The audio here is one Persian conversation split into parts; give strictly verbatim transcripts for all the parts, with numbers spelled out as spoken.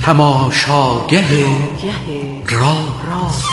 تماشاگه راز.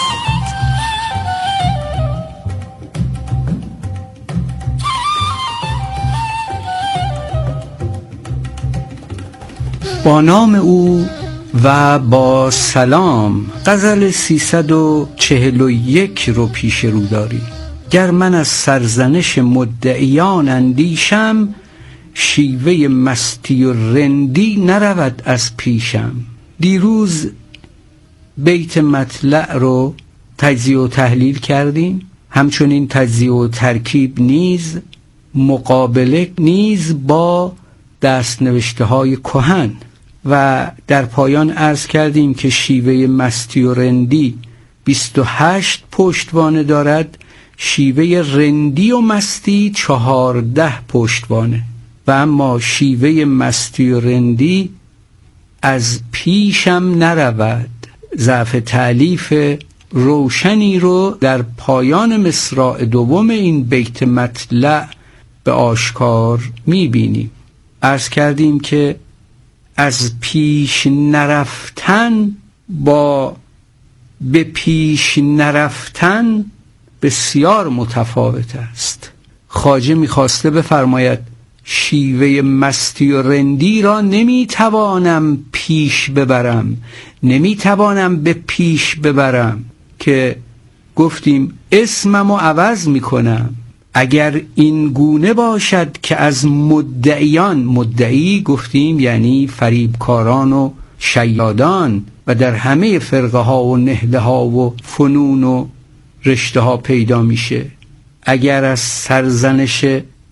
با نام او و با سلام. غزل سیصد و چهل و یک رو پیش رو داری. گر من از سرزنش مدعیان اندیشم، شیوه مستی و رندی نرود از پیشم. دیروز بیت مطلع رو تجزیه و تحلیل کردیم، همچنین تجزیه و ترکیب نیز مقابله نیز با دست نوشته های کهن. و در پایان عرض کردیم که شیوه مستی و رندی بیست و هشت پشتوانه دارد، شیوه رندی و مستی چهارده پشتوانه. و اما شیوه مستی و رندی از پیشم نرود. ضعف تألیف روشنی رو در پایان مصرع دوم این بیت مطلع به آشکار میبینیم. عرض کردیم که از پیش نرفتن با به پیش نرفتن بسیار متفاوت است. خواجه میخواسته بفرماید شیوه مستی و رندی را نمیتوانم پیش ببرم، نمیتوانم به پیش ببرم که گفتیم اسممو عوض میکنم. اگر این گونه باشد که از مدعیان، مدعی گفتیم یعنی فریبکاران و شیادان و در همه فرقه ها و نهله ها و فنون و رشته ها پیدا میشه، اگر از سرزنش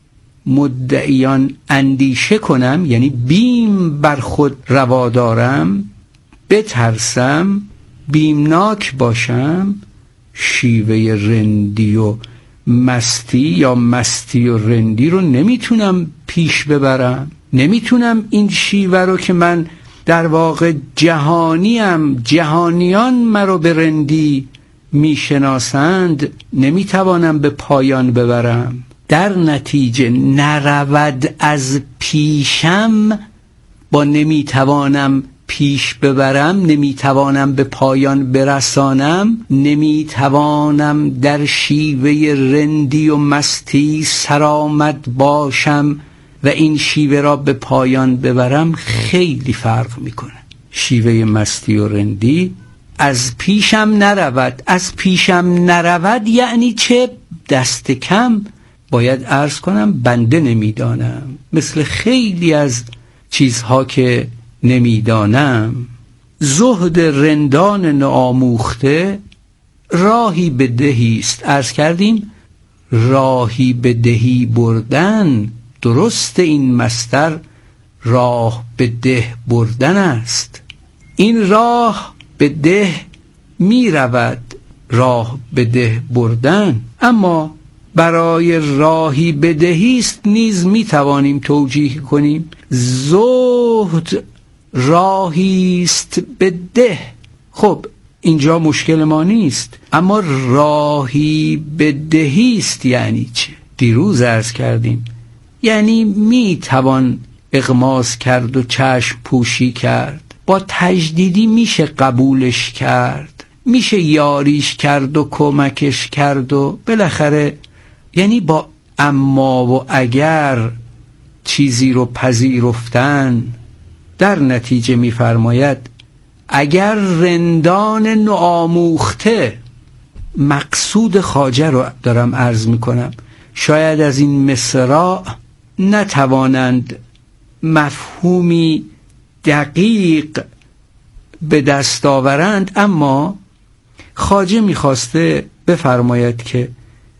مدعیان اندیشه کنم یعنی بیم بر خود روا دارم، بترسم، بیمناک باشم، شیوه رندی و مستی یا مستی و رندی رو نمیتونم پیش ببرم. نمیتونم این شیوه رو که من در واقع جهانیم، جهانیان مرا به رندی میشناسند، نمیتوانم به پایان ببرم. در نتیجه نرود از پیشم با نمیتوانم پیش ببرم، نمیتوانم به پایان برسانم، نمیتوانم در شیوه رندی و مستی سرآمد باشم و این شیوه را به پایان ببرم، خیلی فرق میکنه. شیوه مستی و رندی از پیشم نرود. از پیشم نرود یعنی چه؟ دست کم باید عرض کنم بنده نمیدانم، مثل خیلی از چیزها که نمیدانم. زهد رندان ناآموخته راهی به دهی است. عرض کردیم راهی به دهی بردن، درست این مصدر راه به ده بردن است. این راه به ده می رود، راه به ده بردن. اما برای راهی بدهی است نیز می توانیم توجیه کنیم زهد راهی است به ده. خب اینجا مشکل ما نیست، اما راهی بدهی است یعنی چه؟ دیروز عرض کردیم یعنی می توان اغماس کرد و چشم پوشی کرد، با تجدیدی میشه قبولش کرد، میشه یاریش کرد و کمکش کرد و بالاخره یعنی با اما و اگر چیزی رو پذیرفتن. در نتیجه میفرماید اگر رندان نوآموخته، مقصود خواجه رو دارم عرض میکنم، شاید از این مصرع نتوانند مفهومی دقیق به دست آورند، اما خواجه میخواسته بفرماید که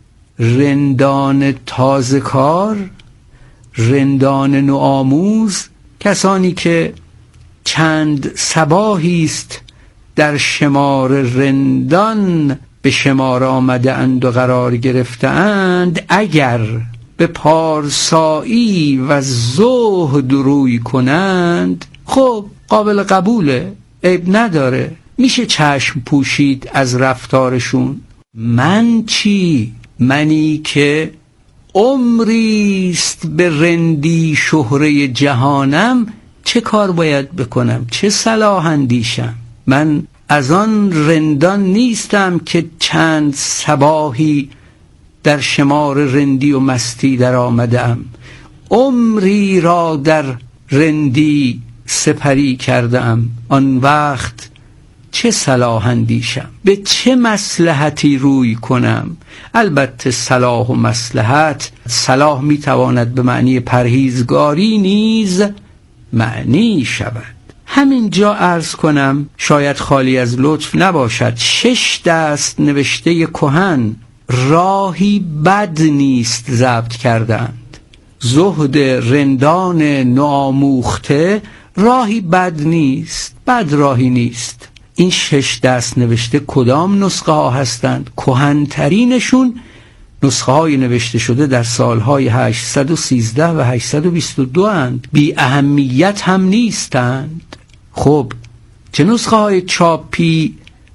رندان تازه کار، رندان نوآموز، کسانی که چند صباحی است در شمار رندان به شمار آمده اند و قرار گرفته اند، اگر به پارسایی و زهد روی کنند خب قابل قبوله، عیب نداره، میشه چشم پوشید از رفتارشون. من چی؟ منی که عمریست به رندی شهره جهانم، چه کار باید بکنم؟ چه صلاح اندیشم؟ من از آن رندان نیستم که چند صباحی در شمار رندی و مستی در آمدم. عمری را در رندی سپری کردم. آن وقت چه صلاح اندیشم؟ به چه مصلحتی روی کنم؟ البته صلاح و مصلحت، صلاح میتواند به معنی پرهیزگاری نیز معنی شود. همین جا عرض کنم شاید خالی از لطف نباشد، شش دست نوشته کهن راهی بد نیست ضبط کردند. زهد رندان نوآموخته راهی بد نیست، بد راهی نیست. این شش دست نوشته کدام نسخه ها هستند؟ کهن‌ترینشون نسخه های نوشته شده در سالهای هشتصد و سیزده و هشتصد و بیست و دو اند، بی اهمیت هم نیستند. خب چه نسخه های چاپی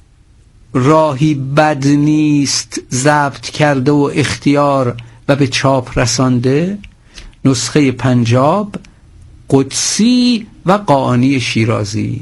راهی بد نیست ضبط کرده و اختیار و به چاپ رسانده؟ نسخه پنجاب، قدسی و قاآنی شیرازی.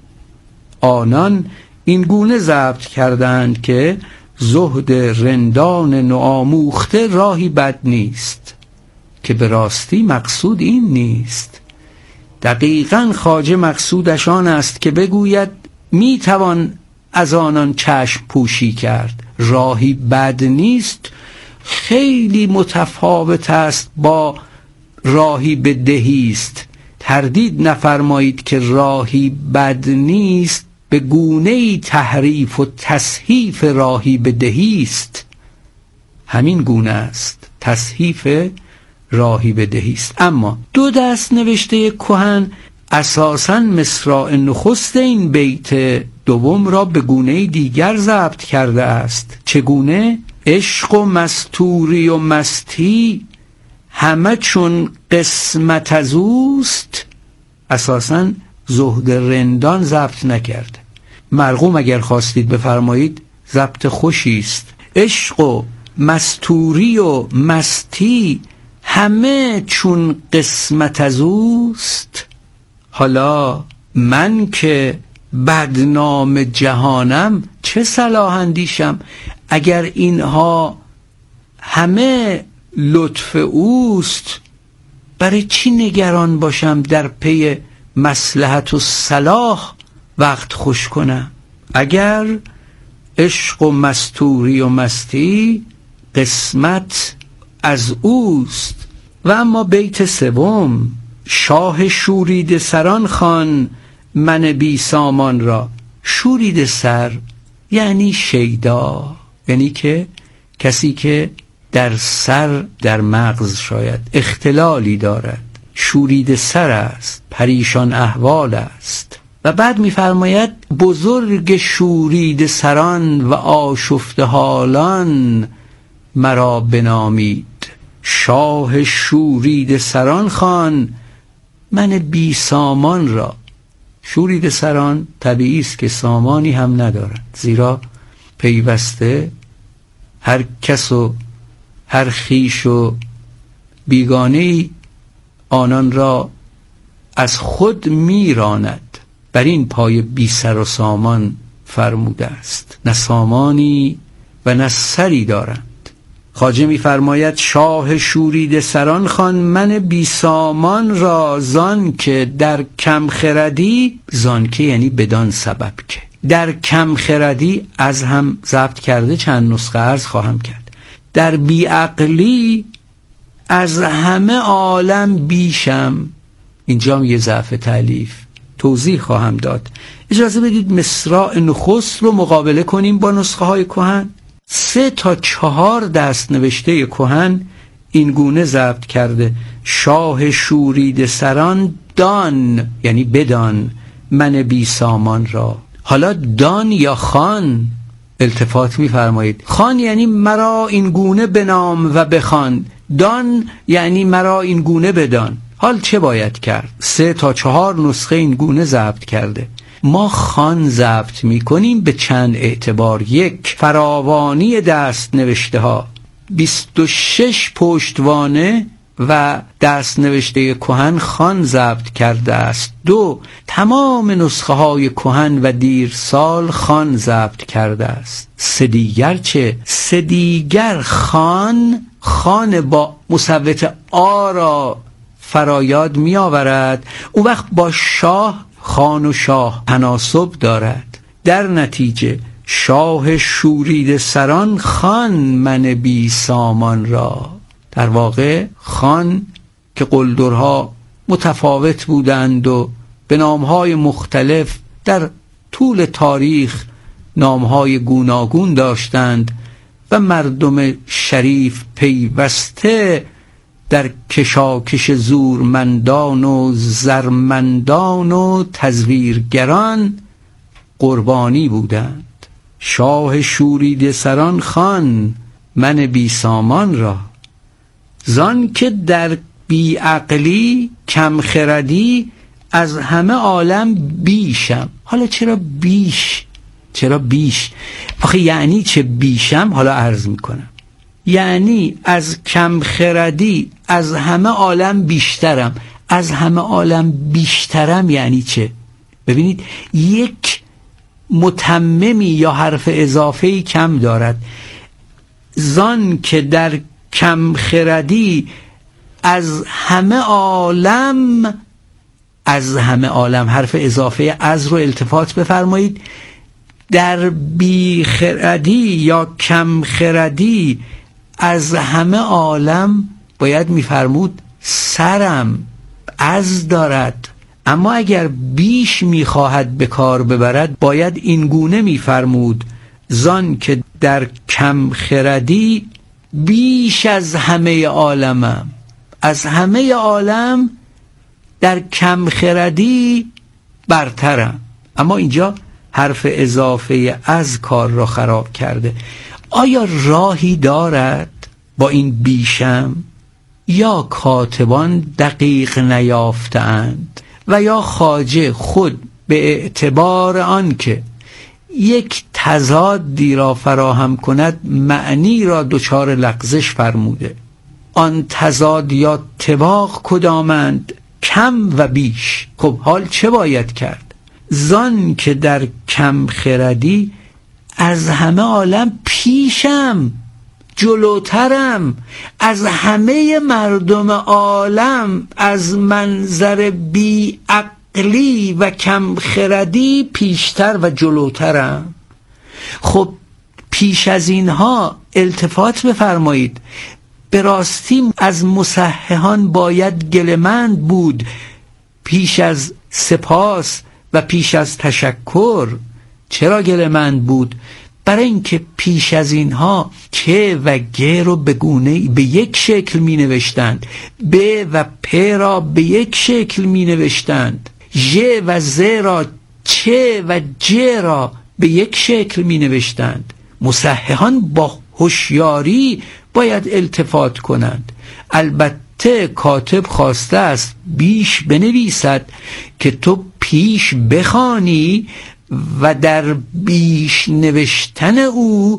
آنان این گونه ضبط کردند که زهد رندان نوآموخته راهی بد نیست، که به راستی مقصود این نیست. دقیقاً خواجه مقصودش آن است که بگوید میتوان از آنان چشم پوشی کرد. راهی بد نیست خیلی متفاوت است با راهی به دهی است. تردید نفرمایید که راهی بد نیست به گونه‌ای تحریف و تصحیف راهی به دهی است. همین گونه است، تصحیف راهی به دهی است. اما دو دست نوشته کهن اساساً مصرع نخست این بیت دوم را به گونه دیگر ضبط کرده است. چگونه؟ عشق و مستوری و مستی همه چون قسمت از اوست. اساساً زهد رندان ضبط نکرده. مرقوم اگر خواستید بفرمایید ضبط خوشی است. عشق و مستوری و مستی همه چون قسمت از اوست. حالا من که بدنام جهانم چه صلاح اندیشم؟ اگر اینها همه لطف اوست برای چی نگران باشم در پی مصلحت و صلاح وقت خوش کنم؟ اگر عشق و مستوری و مستی قسمت از اوست. و اما بیت سوم، شاه شورید سران خوان من بی سامان را. شورید سر یعنی شیدا، یعنی که کسی که در سر، در مغز شاید اختلالی دارد، شورید سر است، پریشان احوال است. و بعد می‌فرماید بزرگ شورید سران و آشفته حالان مرا بنامید. شاه شورید سران خوان من بی سامان را. شورید سران طبیعی است که سامانی هم ندارد، زیرا پیوسته هر کس و هر خویش و بیگانه‌ای آنان را از خود میراند. بر این پای بی سر و سامان فرموده است، نه سامانی و نه سری دارند. خواجه می‌فرماید شاه شورید سران خوان من بی سامان را، زان که در کم خردی، زان که یعنی بدان سبب که در کم خردی از هم ضبط کرده، چند نسخه عرض خواهم کرد. در بیعقلی از همه عالم بیشم. اینجا یه ضعف تالیف توضیح خواهم داد. اجازه بدید مصرع نخست رو مقابله کنیم با نسخه های کهن. سه تا چهار دست نوشته کهن این گونه ضبط کرده: شاه شورید سران دان، یعنی بدان من بی سامان را. حالا دان یا خان التفات می‌فرمایید. خان یعنی مرا این گونه بنام و بخوان، دان یعنی مرا این گونه بدان. حال چه باید کرد؟ سه تا چهار نسخه این گونه ضبط کرده. ما خان ضبط می‌کنیم به چند اعتبار. یک، فراوانی دست نوشته ها، بیست و شش پشتوانه و دست نوشته کهن خان ضبط کرده است. دو، تمام نسخه های کهن و دیرسال خان ضبط کرده است. سه دیگر چه؟ سه دیگر خان خان با مصوت آ را فرایاد می آورد. اون وقت با شاه خان و شاه تناسب دارد. در نتیجه شاه شورید سران خان من بی سامان را. در واقع خان که قلدرها متفاوت بودند و به نامهای مختلف در طول تاریخ نامهای گوناگون داشتند و مردم شریف پیوسته در کشاکش زورمندان و زرمندان و تزویرگران قربانی بودند. شاه شورید سران خان من بی سامان را. زان که در بی عقلی کم خردی از همه عالم بیشم. حالا چرا بیش؟ چرا بیش؟ آخه یعنی چه بیشم؟ حالا عرض میکنم. یعنی از کم خردی از همه عالم بیشترم. از همه عالم بیشترم یعنی چه؟ ببینید یک متممی یا حرف اضافه‌ای کم دارد. زان که در کم خردی از همه عالم، از همه عالم حرف اضافه از رو التفات بفرمایید. در بی خردی یا کم خردی از همه عالم باید میفرمود سرم از دارد. اما اگر بیش میخواهد به کار ببرد باید این گونه میفرمود زان که در کم خردی بیش از همه عالمم. از همه عالم در کم خردی برترم. اما اینجا حرف اضافه از کار را خراب کرده. آیا راهی دارد با این بیشم؟ یا کاتبان دقیق نیافتند و یا خواجه خود به اعتبار آن که یک تضادی را فراهم کند معنی را دچار لغزش فرموده. آن تضاد یا طباق کدامند؟ کم و بیش. خب حال چه باید کرد؟ زان که در کم خردی از همه عالم پیشم، جلوترم. از همه مردم عالم از منظر بی عقلی و کم خردی پیشتر و جلوترم. خب پیش از اینها التفات بفرمایید. به راستی از مصححان باید گلمند بود پیش از سپاس و پیش از تشکر. چرا گلمند بود؟ برای اینکه پیش از اینها که و گ رو به گونه به یک شکل می نوشتند، ب و پ را به یک شکل می نوشتند، ژ و ز را، چه و ج را به یک شکل می نوشتند. مصححان با هوشیاری باید التفات کنند. البته کاتب خواسته است بیش بنویسد که تو پیش بخوانی و در بیش نوشتن او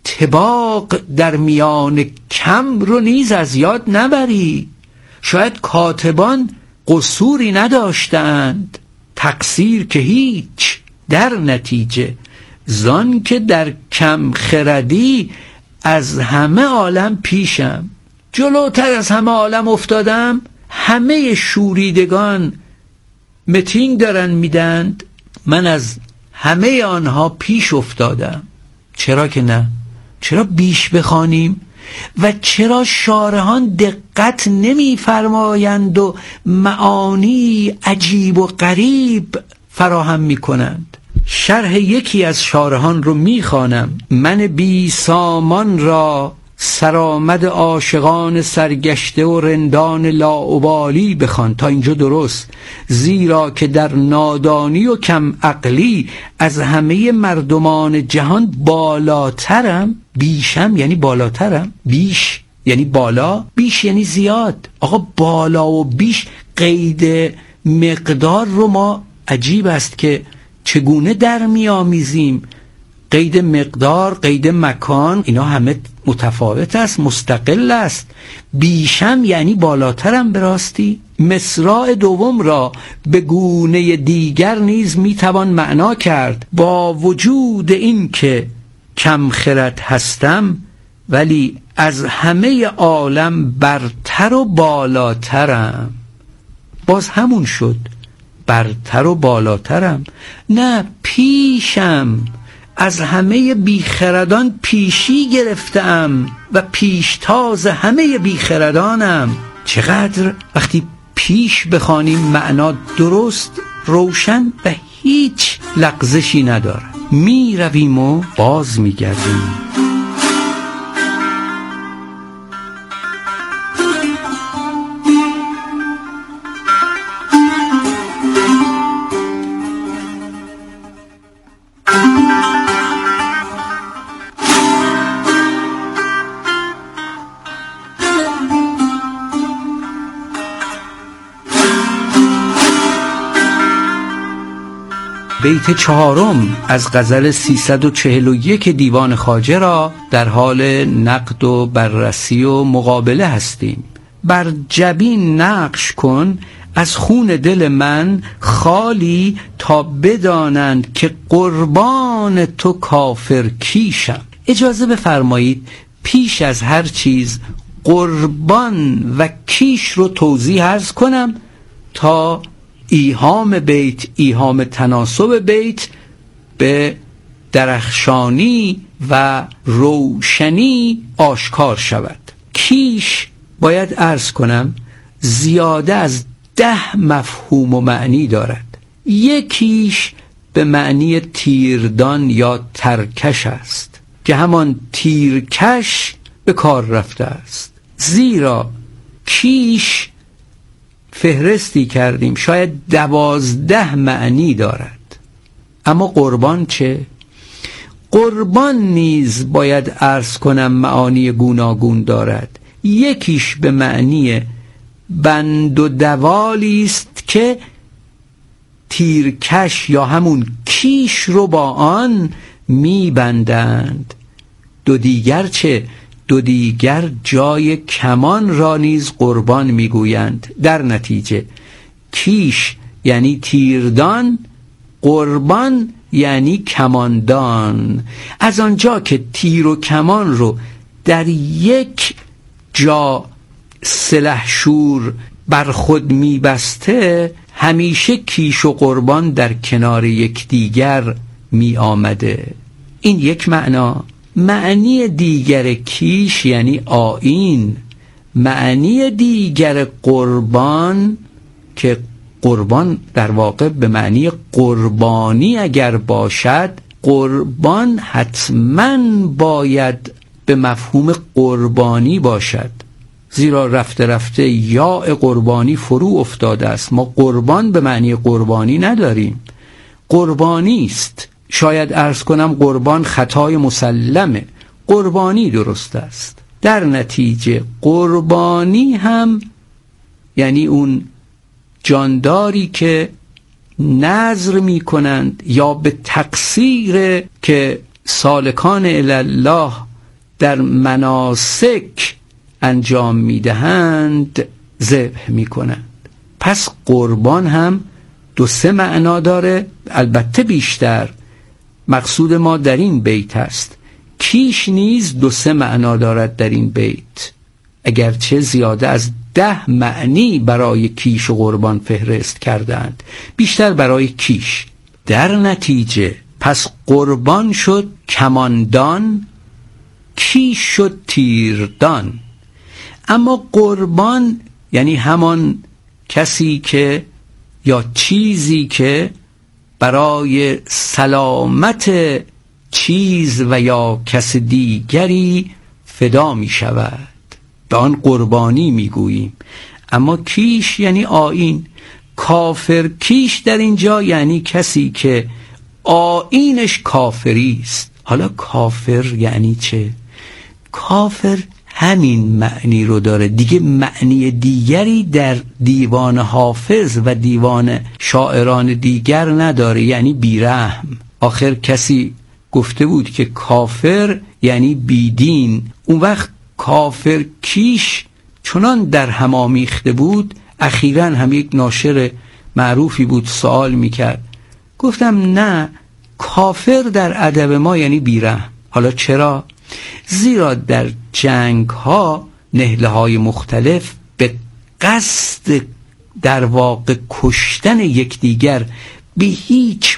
طباق در میان کم رو نیز از یاد نبری. شاید کاتبان قصوری نداشتند، تقصیر که هیچ. در نتیجه زان که در کم خردی از همه عالم پیشم، جلوتر از همه عالم افتادم. همه شوریدگان میتینگ دارن میدند، من از همه آنها پیش افتادم. چرا که نه؟ چرا بیش بخوانیم؟ و چرا شارحان دقت نمی فرمایند و معانی عجیب و غریب فراهم می کنند؟ شرح یکی از شارحان رو می خوانم. من بی سامان را سرآمد عاشقان سرگشته و رندان لاابالی بخوان. تا اینجا درست، زیرا که در نادانی و کم عقلی از همه مردمان جهان بالاترم. بیشم یعنی بالاترم، بیش یعنی بالا، بیش یعنی زیاد. آقا بالا و بیش قید مقدار رو ما عجیب است که چگونه در میامیزیم. قید مقدار، قید مکان، اینا همه متفاوت است، مستقل است. بیشم یعنی بالاترم به راستی. مصراع دوم را به گونه دیگر نیز میتوان معنا کرد. با وجود این که کم خرد هستم ولی از همه عالم برتر و بالاترم. باز همون شد، برتر و بالاترم. نه، پیشم، از همه بیخردان پیشی گرفتم و پیشتاز همه بیخردانم. چقدر وقتی پیش بخوانیم معنا درست، روشن و هیچ لغزشی نداره. می رویم و باز می گردیم. بیت چهارم از غزل سیصد و چهل و یک دیوان خواجه را در حال نقد و بررسی و مقابله هستیم. بر جبین نقش کن از خون دل من خالی، تا بدانند که قربان تو کافر کیشم. اجازه بفرمایید پیش از هر چیز قربان و کیش رو توضیح عرض کنم تا ایهام بیت، ایهام تناسب بیت به درخشانی و روشنی آشکار شود. کیش باید عرض کنم زیاده از ده مفهوم و معنی دارد. یکیش به معنی تیردان یا ترکش است که همان تیرکش به کار رفته است. زیرا کیش فهرستی کردیم شاید دوازده معنی دارد. اما قربان چه؟ قربان نیز باید عرض کنم معانی گوناگون دارد. یکیش به معنی بند و دوالی است که تیرکش یا همون کیش رو با آن میبندند. دو دیگر چه؟ دو دیگر جای کمان را نیز قربان میگویند. در نتیجه کیش یعنی تیردان، قربان یعنی کماندان. از آنجا که تیر و کمان رو در یک جا سلحشور بر خود میبسته، همیشه کیش و قربان در کنار یکدیگر می آمده. این یک معنا. معنی دیگر کیش یعنی آیین. معنی دیگر قربان، که قربان در واقع به معنی قربانی اگر باشد، قربان حتما باید به مفهوم قربانی باشد، زیرا رفته رفته یاء قربانی فرو افتاده است. ما قربان به معنی قربانی نداریم، قربانی است. شاید عرض کنم قربان خطای مسلمه، قربانی درست است. در نتیجه قربانی هم یعنی اون جانداری که نذر می کنند یا به تقصیر که سالکان الله در مناسک انجام می دهند ذبح می کنند. پس قربان هم دو سه معنا داره، البته بیشتر. مقصود ما در این بیت است. کیش نیز دو سه معنا دارد در این بیت، اگرچه زیاده از ده معنی برای کیش و قربان فهرست کردند، بیشتر برای کیش. در نتیجه پس قربان شد کماندان، کیش شد تیردان. اما قربان یعنی همان کسی که یا چیزی که برای سلامت چیز و یا کس دیگری فدا می شود، به آن قربانی می گوییم. اما کیش یعنی آیین. کافر کیش در اینجا یعنی کسی که آیینش کافری است. حالا کافر یعنی چه؟ کافر همین معنی رو داره دیگه، معنی دیگری در دیوان حافظ و دیوان شاعران دیگر نداره، یعنی بیرحم. آخر کسی گفته بود که کافر یعنی بیدین. اون وقت کافر کیش چنان در هم آمیخته بود. اخیراً هم یک ناشر معروفی بود سوال میکرد، گفتم نه، کافر در ادب ما یعنی بیرحم. حالا چرا؟ زیرا در جنگ ها، نهله های مختلف، به قصد در واقع کشتن یکدیگر به هیچ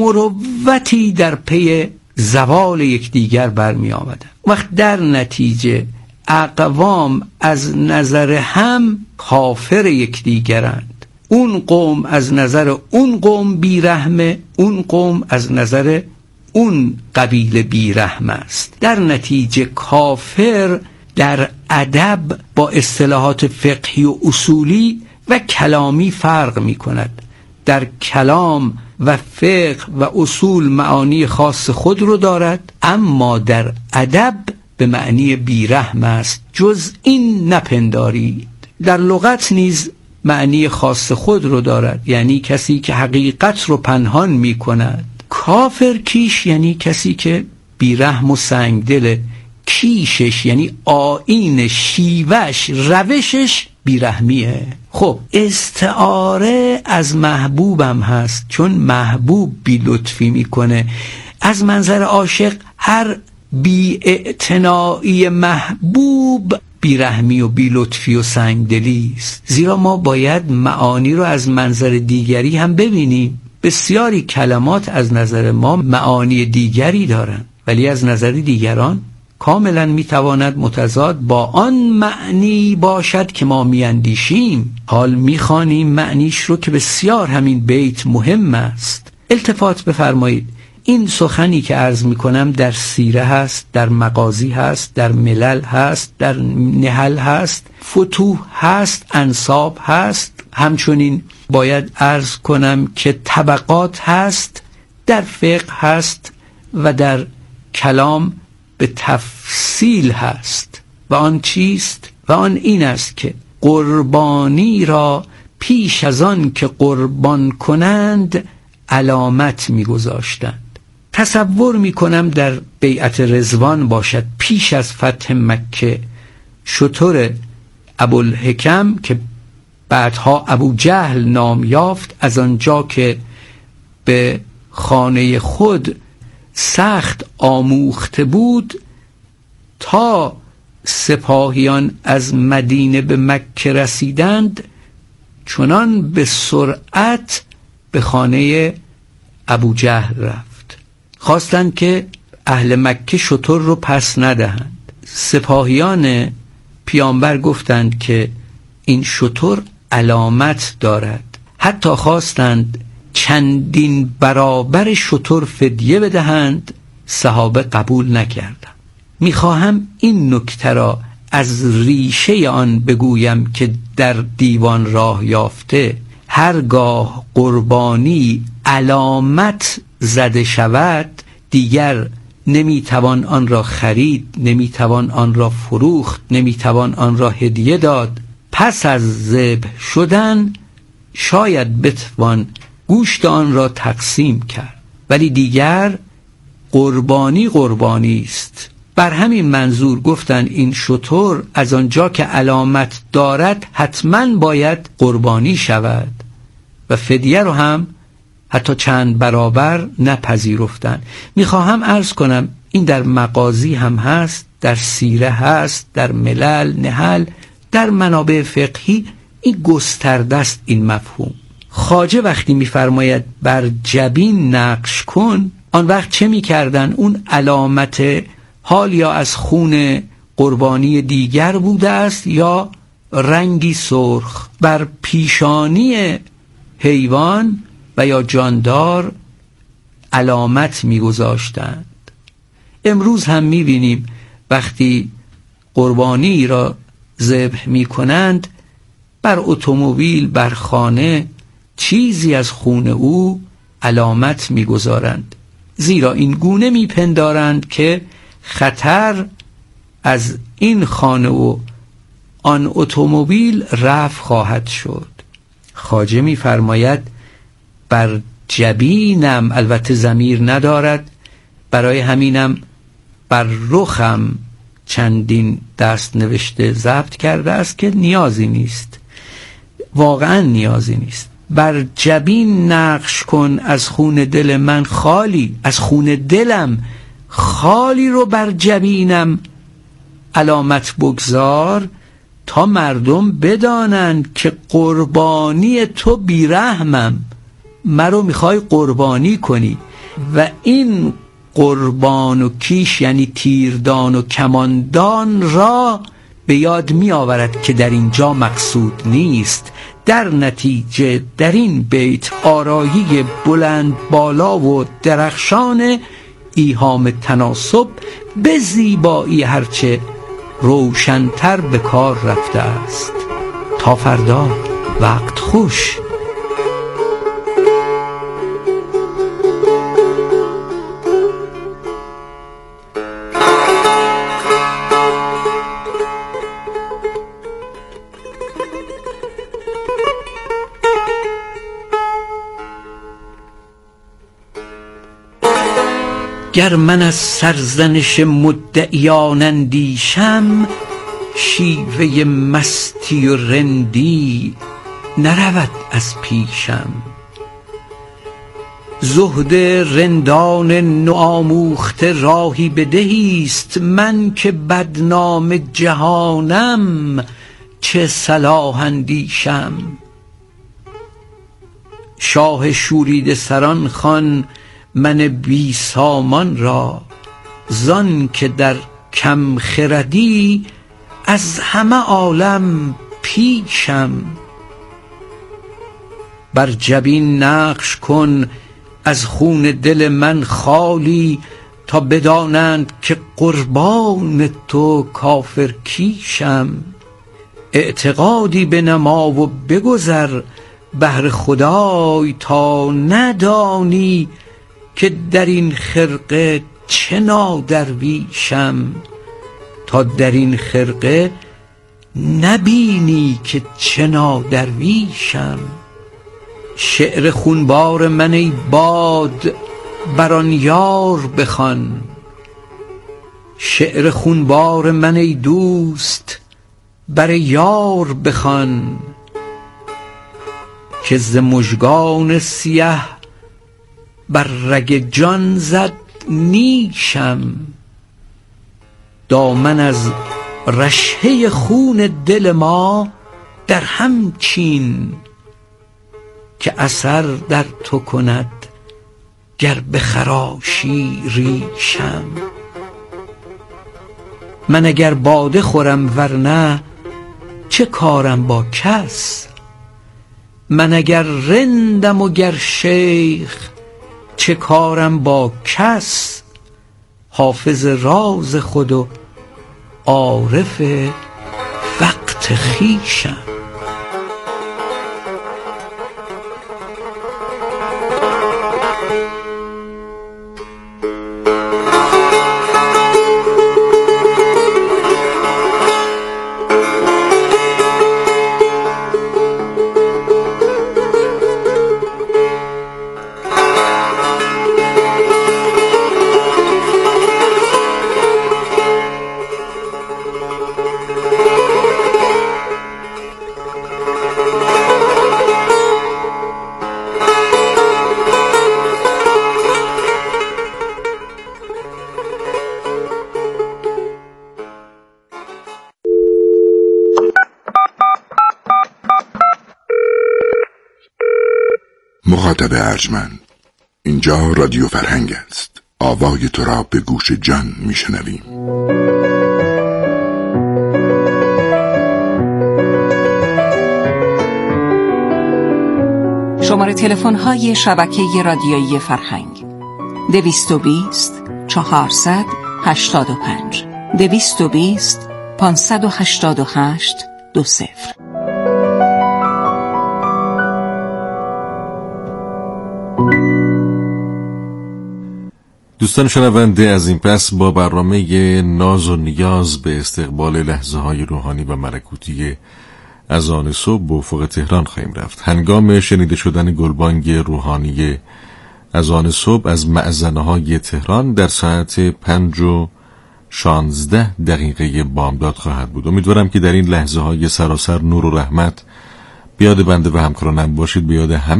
مروتی در پی زوال یکدیگر برمی آمدن. وقت در نتیجه اقوام از نظر هم کافر یکدیگرند. اون قوم از نظر اون قوم بیرحمه، اون قوم از نظر اون قبیله بیرحم است. در نتیجه کافر در ادب با اصطلاحات فقهی و اصولی و کلامی فرق می کند. در کلام و فقه و اصول معانی خاص خود رو دارد، اما در ادب به معنی بیرحم است. جز این نپندارید. در لغت نیز معنی خاص خود رو دارد، یعنی کسی که حقیقت رو پنهان می کند. کافر کیش یعنی کسی که بیرحم و سنگدل، کیشش یعنی آیین، شیوش، روشش بیرحمیه. خب استعاره از محبوبم هست، چون محبوب بی لطفی میکنه. از منظر عاشق هر بی اعتنایی محبوب بیرحمی و بی لطفی و سنگدلی است. زیرا ما باید معانی رو از منظر دیگری هم ببینیم. بسیاری کلمات از نظر ما معانی دیگری دارند، ولی از نظر دیگران کاملا میتواند متضاد با آن معنی باشد که ما میاندیشیم. حال میخوانیم معنیش رو که بسیار همین بیت مهم است. التفات بفرمایید، این سخنی که عرض میکنم در سیره هست، در مغازی هست، در ملل هست، در نحل هست، فتوح هست، انساب هست. همچنین باید عرض کنم که طبقات هست، در فقه هست و در کلام به تفصیل هست. و آن چیست؟ و آن این است که قربانی را پیش از آن که قربان کنند علامت می‌گذاشتند. تصور می‌کنم در بیعت رضوان باشد، پیش از فتح مکه، شتر ابوالحکم که بعدها ابو جهل نام یافت، از آنجا که به خانه خود سخت آموخته بود، تا سپاهیان از مدینه به مکه رسیدند، چنان به سرعت به خانه ابو جهل رفت. خواستند که اهل مکه شتر رو پس ندهند. سپاهیان پیامبر گفتند که این شتر علامت دارد. حتی خواستند چندین برابر شتر فدیه بدهند، صحابه قبول نکردند. میخواهم این نکته را از ریشه آن بگویم که در دیوان راه یافته هرگاه قربانی علامت زده شود، دیگر نمیتوان آن را خرید، نمیتوان آن را فروخت، نمیتوان آن را هدیه داد. پس از ذبح شدن شاید بتوان گوشت آن را تقسیم کرد، ولی دیگر قربانی قربانی است. بر همین منظور گفتن این شتر از آنجا که علامت دارد حتما باید قربانی شود و فدیه رو هم حتی چند برابر نپذیرفتن. میخواهم عرض کنم این در مغازی هم هست، در سیره هست، در ملل، نحل، در منابع فقهی این گسترده است این مفهوم. خواجه وقتی میفرماید بر جبین نقش کن، آن وقت چه میکردن؟ اون علامت حال یا از خون قربانی دیگر بوده است یا رنگی سرخ بر پیشانی حیوان و یا جاندار علامت میگذاشتند. امروز هم میبینیم وقتی قربانی را ذبح میکنند، بر اتومبیل، بر خانه چیزی از خون او علامت میگذارند، زیرا این گونه میپندارند که خطر از این خانه و آن اتومبیل رفع خواهد شد. خواجه میفرماید بر جبینم، البته ضمیر ندارد، برای همینم بر رخم چندین دست نوشته ضبط کرده است که نیازی نیست، واقعا نیازی نیست. بر جبین نقش کن از خون دل من خالی، از خون دلم خالی رو بر جبینم علامت بگذار، تا مردم بدانند که قربانی تو بیرحمم، مرا میخوای قربانی کنی. و این قربان و کیش یعنی تیردان و کماندان را به یاد می آورد که در اینجا مقصود نیست. در نتیجه در این بیت آرایی بلند بالا و درخشان ایهام تناسب به زیبایی هرچه روشن‌تر به کار رفته است. تا فردا، وقت خوش. گر من از سرزنش مدعیان اندیشم، شیوه مستی و رندی نرود از پیشم. زهد رندان نوآموخته راهی بدهیست، من که بدنام جهانم چه صلاح اندیشم. شاه شوریده سران خوان من بی سامان را، زان که در کم خردی از همه عالم پیشم. بر جبین نقش کن از خون دل من خالی، تا بدانند که قربان تو کافر کیشم. اعتقادی بنما و بگذر بهر خدای، تا ندانی که در این خرقه چه نادرویشم. تا در این خرقه نبینی که چه نادرویشم. شعر خونبار من ای باد بر آن یار بخوان، شعر خونبار من ای دوست بر یار بخوان. که ز مژگان سیه بر رگ جان زد نیشم. دامن از رشحه خون دل ما در هم چین، که اثر در تو کند گر بخراشی ریشم. من اگر باده خورم ورنه چه کارم با کس. من اگر رندم و گر شیخ چه کارم با کس. حافظ راز خود و عارف وقت خویشم. مخاطب ارجمند، اینجا رادیو فرهنگ است. آوای تو را به گوش جان میشنویم. شماره تلفن های شبکه رادیویی فرهنگ: دویست و بیست چهارصد هشتاد و پنج دویست و بیست پانصد و هشتاد و هشت دو صفر. دوستان شنونده، از این پس با برنامه ناز و نیاز به استقبال لحظه های روحانی و ملکوتی از آن صبح به افق تهران خواهیم رفت. هنگام شنیده شدن گلبانگ روحانی از آن صبح از مأذنه های تهران در ساعت پنج و شانزده دقیقه بامداد خواهد بود. امیدوارم که در این لحظه های سراسر نور و رحمت بیاد بنده و همکارانم باشید، بیاد همه